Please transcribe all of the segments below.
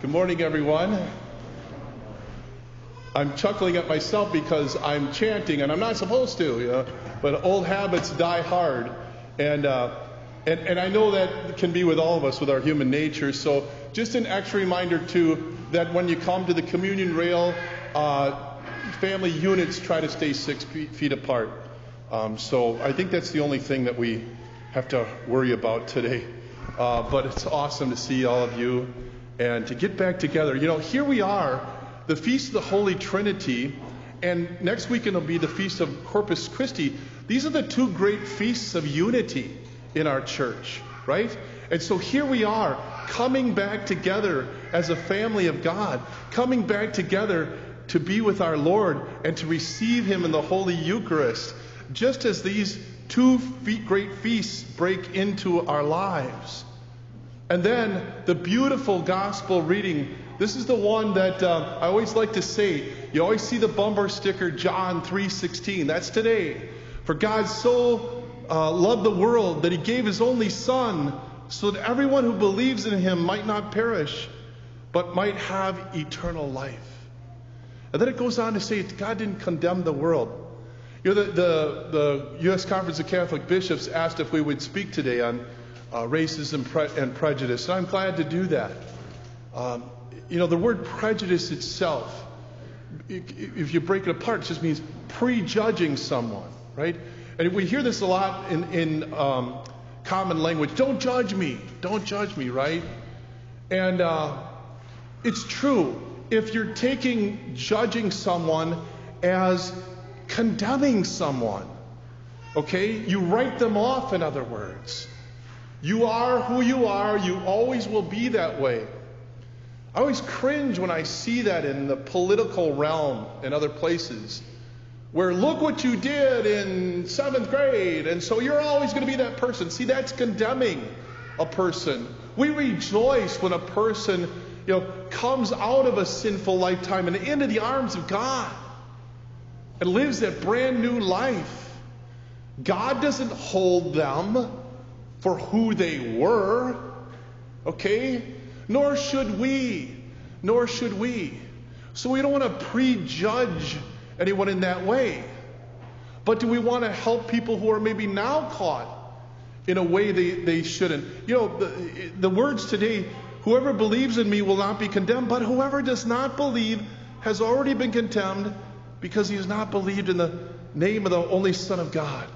Good morning, everyone. I'm chuckling at myself because I'm chanting, and I'm not supposed to, but old habits die hard. And I know that can be with all of us, with our human nature. So just an extra reminder, too, that when you come to the communion rail, family units try to stay 6 feet apart. So I think that's the only thing that we have to worry about today. But it's awesome to see all of you and to get back together. Here we are, the Feast of the Holy Trinity, and next weekend will be the Feast of Corpus Christi. These are the two great feasts of unity in our church, right? And so here we are, coming back together as a family of God, coming back together to be with our Lord and to receive Him in the Holy Eucharist, just as these two great feasts break into our lives. And then the beautiful gospel reading. This is the one that I always like to say. You always see the bumper sticker, John 3:16. That's today. For God so loved the world that He gave His only Son, so that everyone who believes in Him might not perish, but might have eternal life. And then it goes on to say God didn't condemn the world. The U.S. Conference of Catholic Bishops asked if we would speak today on racism and prejudice, and I'm glad to do that. The word prejudice itself, if you break it apart, it just means prejudging someone, right? And we hear this a lot in common language. Don't judge me, right? And it's true. If you're taking judging someone as condemning someone, okay? You write them off, in other words. You are who you are. You always will be that way. I always cringe when I see that in the political realm and other places, where look what you did in 7th grade, and so you're always going to be that person. See, that's condemning a person. We rejoice when a person, comes out of a sinful lifetime and into the arms of God and lives that brand new life. God doesn't hold them for who they were, okay? Nor should we. So we don't want to prejudge anyone in that way. But do we want to help people who are maybe now caught in a way they shouldn't? The words today, whoever believes in me will not be condemned, but whoever does not believe has already been condemned because he has not believed in the name of the only Son of God.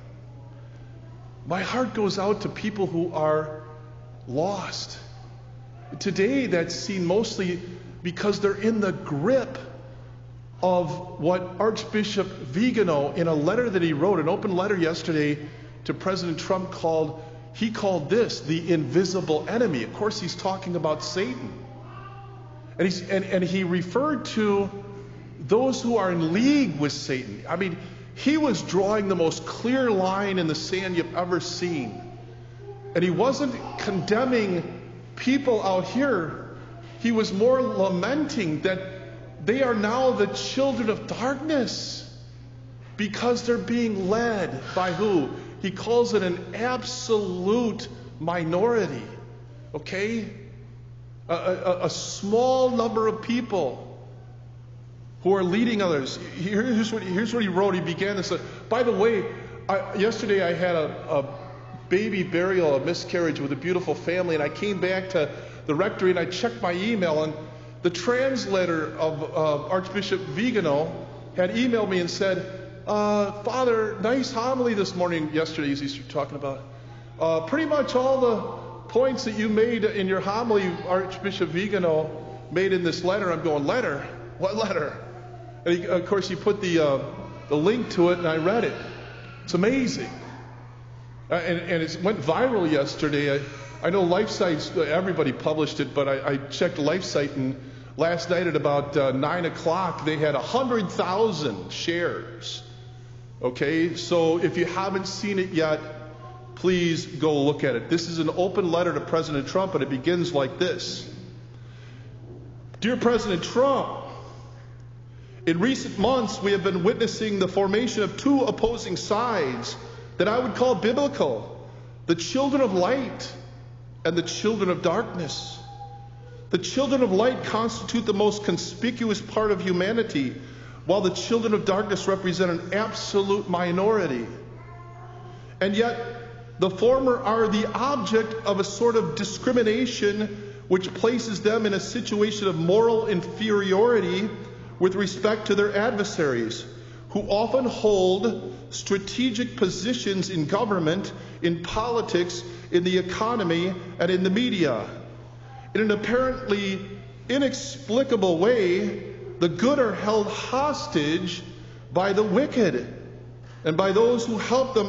My heart goes out to people who are lost. Today, that's seen mostly because they're in the grip of what Archbishop Vigano, in a letter that he wrote, an open letter yesterday to President Trump, called this the invisible enemy. Of course, he's talking about Satan. And he referred to those who are in league with Satan. I mean, he was drawing the most clear line in the sand you've ever seen. And he wasn't condemning people out here. He was more lamenting that they are now the children of darkness because they're being led by who? He calls it an absolute minority. Okay? A small number of people who are leading others. Here's what he wrote. He began this. By the way, yesterday I had a baby burial, a miscarriage with a beautiful family, and I came back to the rectory and I checked my email, and the translator of Archbishop Vigano had emailed me and said, Father, nice homily this morning, yesterday as he's talking about. Pretty much all the points that you made in your homily, Archbishop Vigano made in this letter. I'm going, letter? What letter? And of course, he put the link to it, and I read it. It's amazing. And it went viral yesterday. I know LifeSite, everybody published it, but I checked LifeSite, and last night at about 9 o'clock, they had 100,000 shares. Okay, so if you haven't seen it yet, please go look at it. This is an open letter to President Trump, and it begins like this. Dear President Trump, in recent months, we have been witnessing the formation of two opposing sides that I would call biblical, the children of light and the children of darkness. The children of light constitute the most conspicuous part of humanity, while the children of darkness represent an absolute minority. And yet, the former are the object of a sort of discrimination which places them in a situation of moral inferiority with respect to their adversaries, who often hold strategic positions in government, in politics, in the economy, and in the media. In an apparently inexplicable way, the good are held hostage by the wicked and by those who help them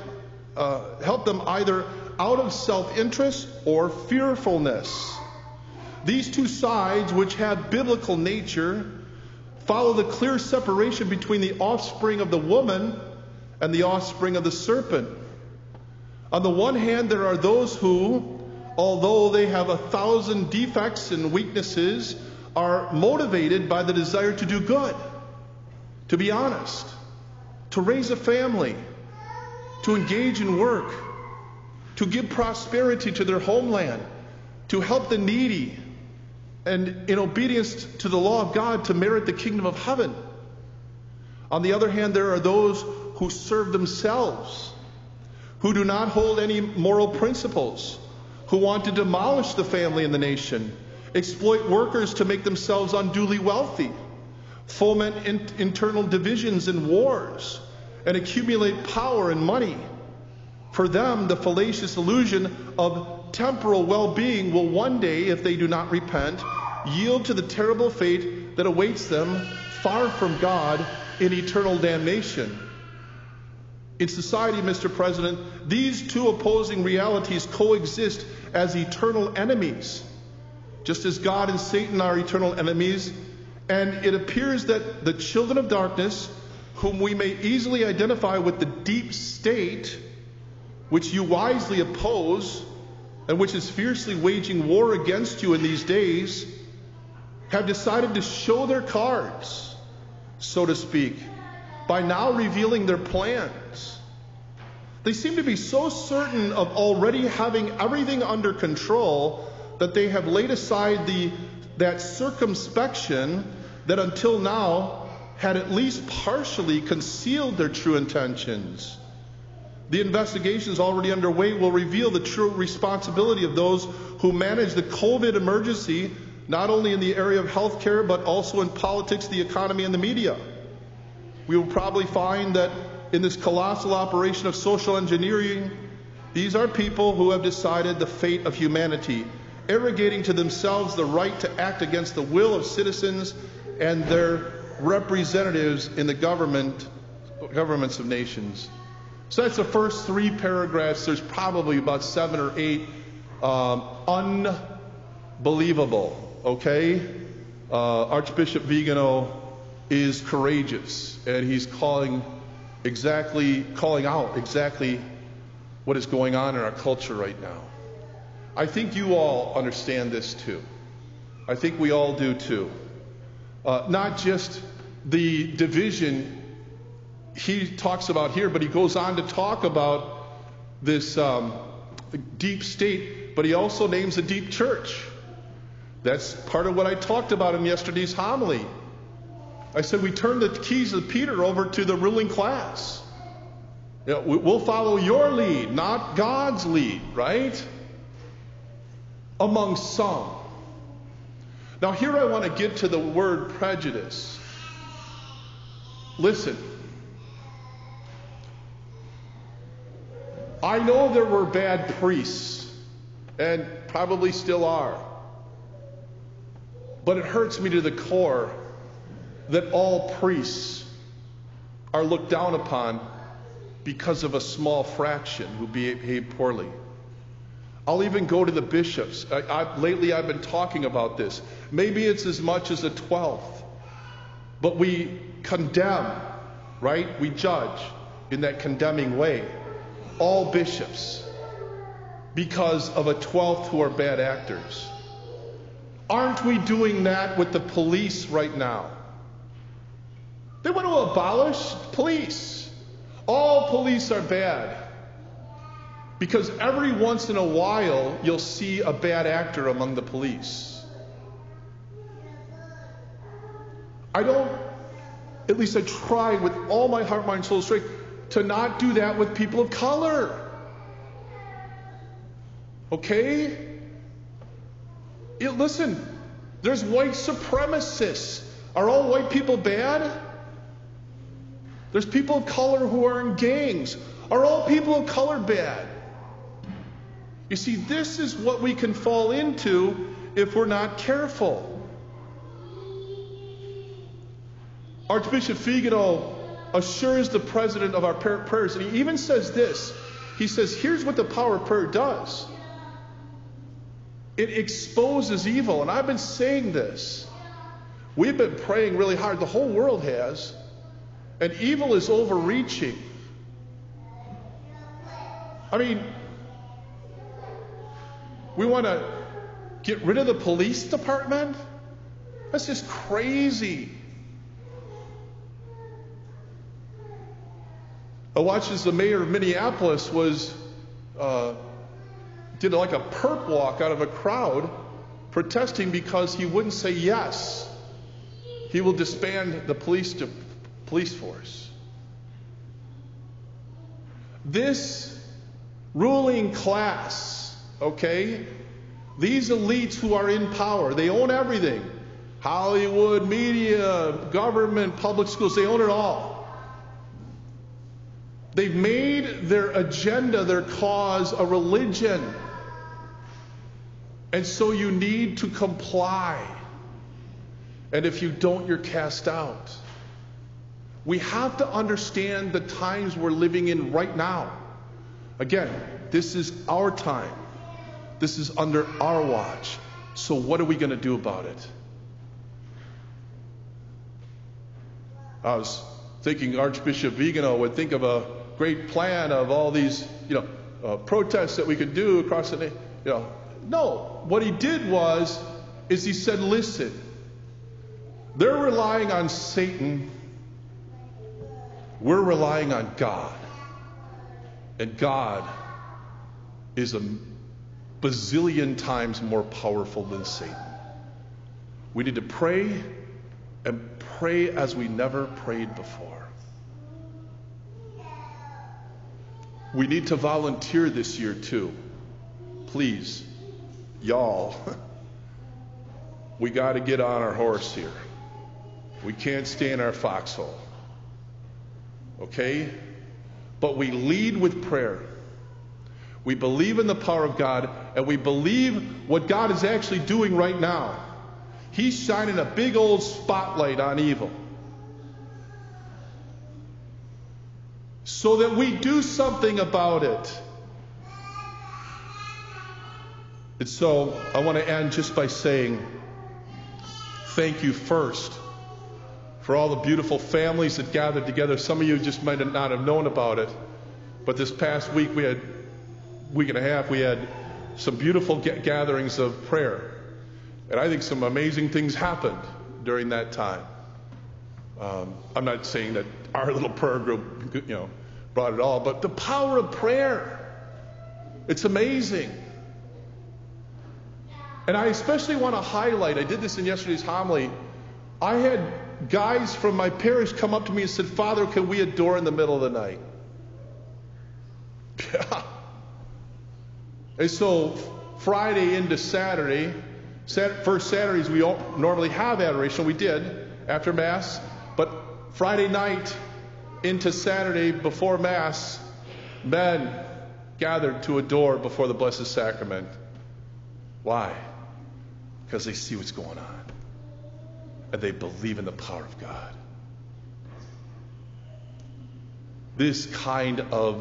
either out of self-interest or fearfulness. These two sides, which have biblical nature, follow the clear separation between the offspring of the woman and the offspring of the serpent. On the one hand, there are those who, although they have 1,000 defects and weaknesses, are motivated by the desire to do good, to be honest, to raise a family, to engage in work, to give prosperity to their homeland, to help the needy, and in obedience to the law of God, to merit the kingdom of heaven. On the other hand, there are those who serve themselves, who do not hold any moral principles, who want to demolish the family and the nation, exploit workers to make themselves unduly wealthy, foment internal divisions and wars, and accumulate power and money. For them, the fallacious illusion of temporal well-being will one day, if they do not repent, yield to the terrible fate that awaits them far from God in eternal damnation. In society, Mr. President, these two opposing realities coexist as eternal enemies, just as God and Satan are eternal enemies. And it appears that the children of darkness, whom we may easily identify with the deep state, which you wisely oppose, and which is fiercely waging war against you in these days, have decided to show their cards, so to speak, by now revealing their plans. They seem to be so certain of already having everything under control that they have laid aside that circumspection that until now had at least partially concealed their true intentions. The investigations already underway will reveal the true responsibility of those who manage the COVID emergency, not only in the area of healthcare, but also in politics, the economy, and the media. We will probably find that in this colossal operation of social engineering, these are people who have decided the fate of humanity, arrogating to themselves the right to act against the will of citizens and their representatives in the governments of nations. So that's the first 3 paragraphs. There's probably about 7 or 8 unbelievable. Okay? Archbishop Vigano is courageous, and he's calling out exactly what is going on in our culture right now. I think you all understand this too. I think we all do too. Not just the division he talks about here, but he goes on to talk about this deep state, but he also names a deep church. That's part of what I talked about in yesterday's homily. I said we turn the keys of Peter over to the ruling class. You know, we'll follow your lead, not God's lead, right? Among some. Now here I want to get to the word prejudice. Listen. I know there were bad priests, and probably still are. But it hurts me to the core that all priests are looked down upon because of a small fraction who behave poorly. I'll even go to the bishops. Lately I've been talking about this. Maybe it's as much as a 12th. But we condemn, right? We judge in that condemning way all bishops because of a 12th who are bad actors. Aren't we doing that with the police right now? They want to abolish police. All police are bad. Because every once in a while, you'll see a bad actor among the police. I don't, at least I try with all my heart, mind, soul, strength, to not do that with people of color. Okay? Listen, there's white supremacists. Are all white people bad? There's people of color who are in gangs. Are all people of color bad? You see, this is what we can fall into if we're not careful. Archbishop Vigano assures the president of our prayers, and he even says this. He says, here's what the power of prayer does. It exposes evil, and I've been saying this. We've been praying really hard. The whole world has. And evil is overreaching. I mean, we want to get rid of the police department? That's just crazy. I watched as the mayor of Minneapolis did like a perp walk out of a crowd protesting because he wouldn't say yes. He will disband the police force. This ruling class, okay, these elites who are in power, they own everything. Hollywood, media, government, public schools, they own it all. They've made their agenda, their cause, a religion. And so you need to comply. And if you don't, you're cast out. We have to understand the times we're living in right now. Again, this is our time. This is under our watch. So what are we going to do about it? I was thinking Archbishop Vigano would think of a great plan of all these, protests that we could do across the nation. No, what he did is he said, listen, they're relying on Satan. We're relying on God. And God is a bazillion times more powerful than Satan. We need to pray and pray as we never prayed before. We need to volunteer this year too. Please, y'all, we got to get on our horse here. We can't stay in our foxhole. Okay? But we lead with prayer. We believe in the power of God, and we believe what God is actually doing right now. He's shining a big old spotlight on evil. So that we do something about it. And so I want to end just by saying thank you first for all the beautiful families that gathered together. Some of you just might not have known about it, but this past week week and a half, we had some beautiful gatherings of prayer. And I think some amazing things happened during that time. I'm not saying that our little prayer group, brought it all, but the power of prayer, it's amazing. And I especially want to highlight, I did this in yesterday's homily, I had guys from my parish come up to me and said, Father, can we adore in the middle of the night? Yeah. And so Friday into Saturday, first Saturdays we normally have adoration. We did after Mass. But Friday night into Saturday before Mass, men gathered to adore before the Blessed Sacrament. Why? Because they see what's going on. And they believe in the power of God. This kind of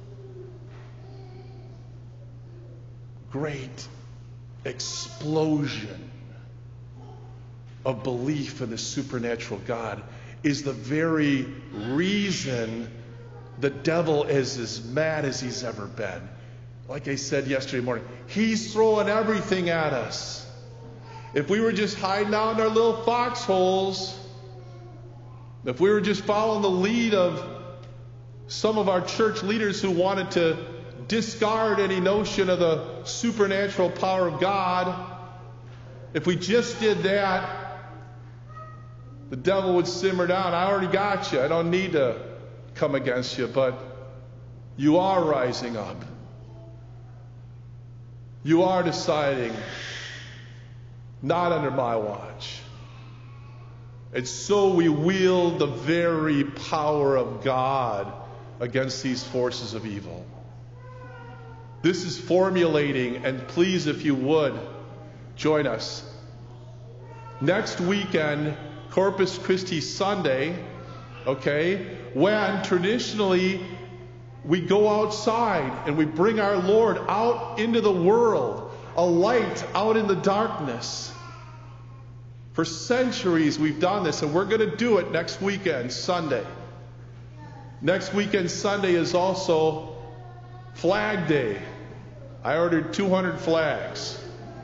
great explosion of belief in the supernatural God is the very reason the devil is as mad as he's ever been. Like I said yesterday morning, he's throwing everything at us. If we were just hiding out in our little foxholes, if we were just following the lead of some of our church leaders who wanted to discard any notion of the supernatural power of God, if we just did that, the devil would simmer down. I already got you. I don't need to come against you, but you are rising up. You are deciding, not under my watch. And so we wield the very power of God against these forces of evil. This is formulating, and please, if you would, join us. Next weekend, Corpus Christi Sunday, okay, when traditionally we go outside and we bring our Lord out into the world, a light out in the darkness. For centuries we've done this, and we're going to do it next weekend, Sunday. Next weekend, Sunday, is also Flag Day. I ordered 200 flags.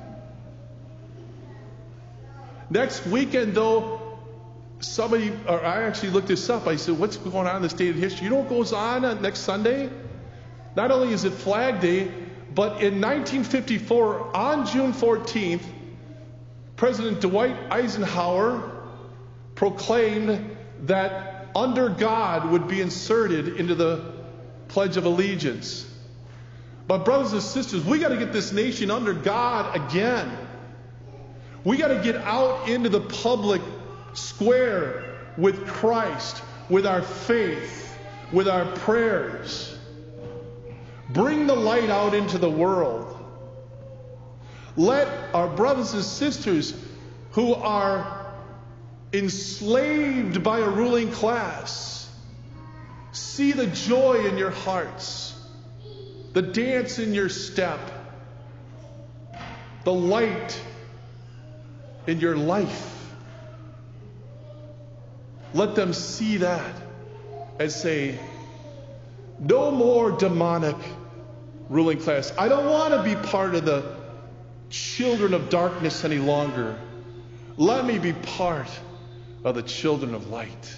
Next weekend, though, I actually looked this up. I said, what's going on in this day of history? You know what goes on next Sunday? Not only is it Flag Day, but in 1954, on June 14th, President Dwight Eisenhower proclaimed that under God would be inserted into the Pledge of Allegiance. But brothers and sisters, we got to get this nation under God again. We got to get out into the public square with Christ, with our faith, with our prayers. Bring the light out into the world. Let our brothers and sisters who are enslaved by a ruling class see the joy in your hearts, the dance in your step, the light in your life. Let them see that and say, no more demonic ruling class. I don't want to be part of the children of darkness any longer. Let me be part of the children of light.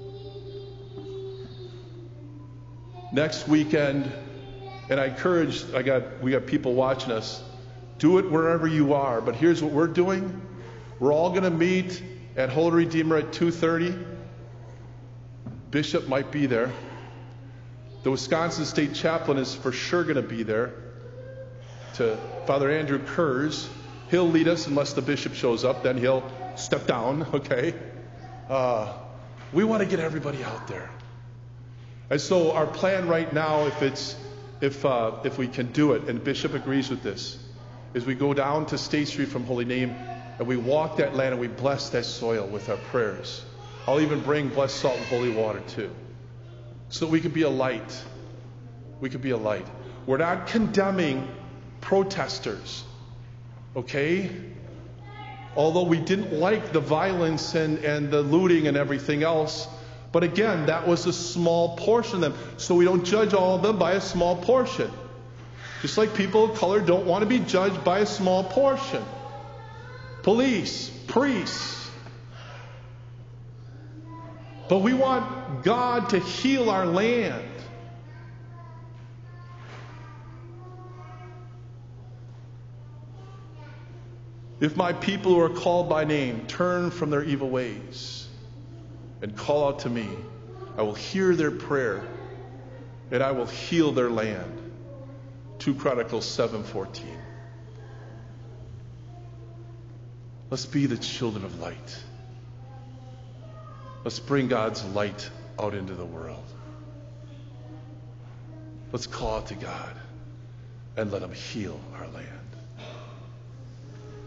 Next weekend, and I encourage, we got people watching us, do it wherever you are. But here's what we're doing. We're all going to meet at Holy Redeemer at 2:30. Bishop might be there. The Wisconsin State Chaplain is for sure going to be there. To Father Andrew Kurz. He'll lead us unless the bishop shows up. Then he'll step down, okay? We want to get everybody out there. And so our plan right now, if we can do it, and Bishop agrees with this, is we go down to State Street from Holy Name and we walk that land and we bless that soil with our prayers. I'll even bring blessed salt and holy water too, so that we can be a light. We can be a light. We're not condemning protesters, okay? Although we didn't like the violence and the looting and everything else, but again, that was a small portion of them. So we don't judge all of them by a small portion. Just like people of color don't want to be judged by a small portion. Police, priests. But we want God to heal our land. If my people who are called by name turn from their evil ways and call out to me, I will hear their prayer and I will heal their land. 2 Chronicles 7:14. Let's be the children of light. Let's bring God's light out into the world. Let's call out to God and let Him heal our land.